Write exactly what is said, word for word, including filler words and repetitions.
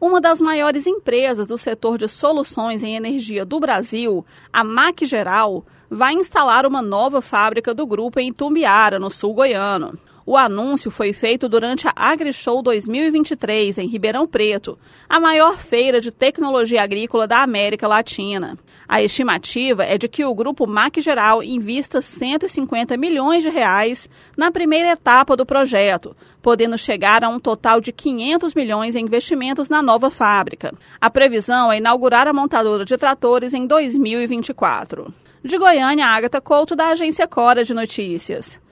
Uma das maiores empresas do setor de soluções em energia do Brasil, a MacGeral, vai instalar uma nova fábrica do grupo em Itumbiara, no sul goiano. O anúncio foi feito durante a AgriShow dois mil e vinte e três, em Ribeirão Preto, a maior feira de tecnologia agrícola da América Latina. A estimativa é de que o grupo MacGeral invista cento e cinquenta milhões de reais na primeira etapa do projeto, podendo chegar a um total de quinhentos milhões em investimentos na nova fábrica. A previsão é inaugurar a montadora de tratores em dois mil e vinte e quatro. De Goiânia, Ágata Couto, da Agência Cora de Notícias.